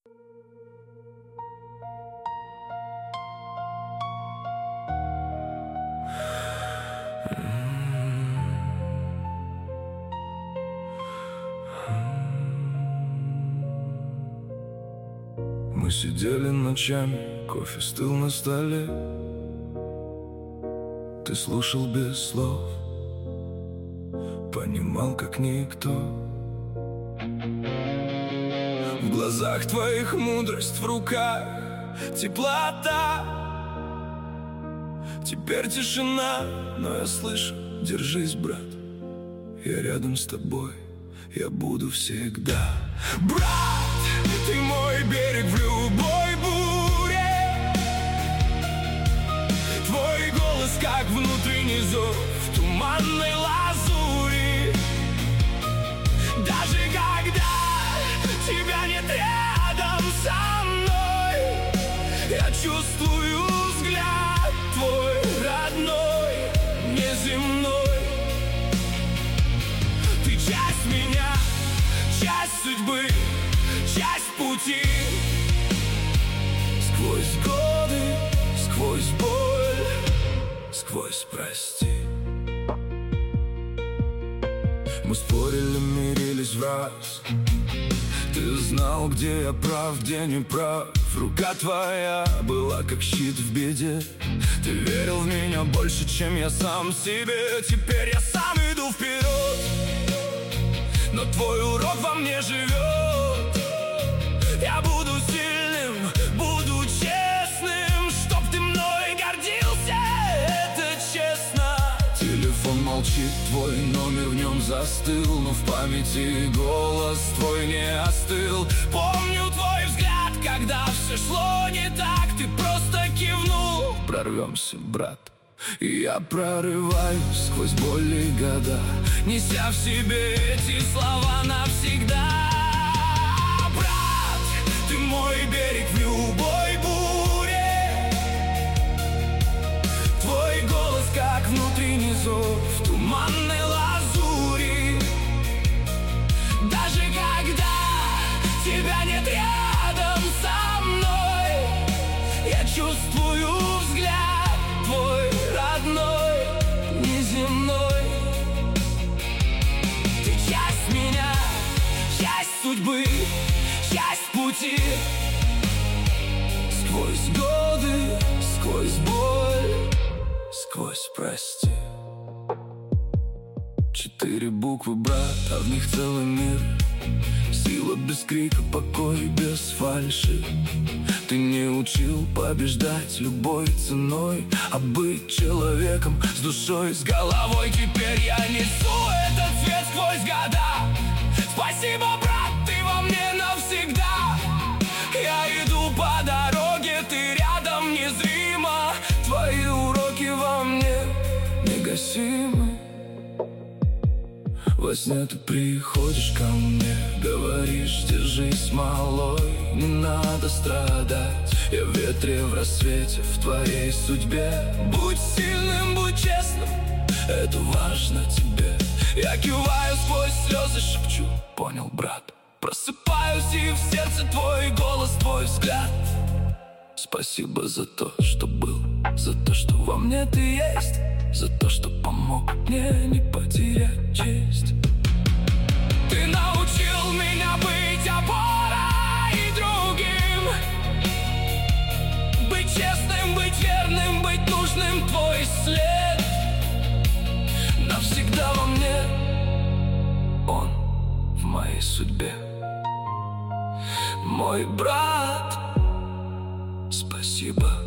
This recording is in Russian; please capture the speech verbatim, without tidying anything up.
Мы сидели ночами, кофе стыл на столе. Ты слушал без слов, понимал как никто. В глазах твоих мудрость, в руках теплота. Теперь тишина, но я слышу: держись, брат, я рядом с тобой, я буду всегда. Брат, ты мой берег в любой буре. Твой голос как внутренний зов в туманной лазури. Даже когда тебя нет рядом со мной, я чувствую взгляд твой родной, неземной. Ты часть меня, часть судьбы, часть пути. Сквозь годы, сквозь боль, сквозь прости. Мы спорили, мирились в раз. Ты знал, где я прав, где не прав. Рука твоя была как щит в беде. Ты верил в меня больше, чем я сам себе. Теперь я сам иду вперед, но твой урок во мне живет. Я буду сильным, буду честным, чтоб ты мной гордился, это честно. Телефон молчит, твой номер в нем застыл, но в памяти голос твой не остыл. Помню твой взгляд, когда все шло не так, ты просто кивнул. Прорвемся, брат, и я прорываюсь сквозь боль и года, неся в себе эти слова навсегда. Брат, ты мой берег в любой буре. Твой голос как внутренний зов в туманной лазури. Даже когда тебя нет рядом со мной, я чувствую взгляд твой родной, неземной. Ты часть меня, часть судьбы, часть пути. Сквозь годы, сквозь боль, сквозь прости. Четыре буквы, брат, а в них целый мир. Сила без крика, покой без фальши. Ты не учил побеждать любой ценой, а быть человеком с душой, с головой. Теперь я несу этот свет сквозь года. Спасибо, брат, ты во мне навсегда. Я иду по дороге, ты рядом незримо. Твои уроки во мне негасимы. Во сне ты приходишь ко мне, говоришь: держись, малой, не надо страдать. Я в ветре, в рассвете, в твоей судьбе. Будь сильным, будь честным, это важно тебе. Я киваю сквозь слезы, шепчу: понял, брат. Просыпаюсь, и в сердце твой голос, твой взгляд. Спасибо за то, что был, за то, что во мне ты есть, за то, что помог мне не потерять честь. Ты научил меня быть опорой другим, быть честным, быть верным, быть нужным. Твой след навсегда во мне, он в моей судьбе. Мой брат, спасибо.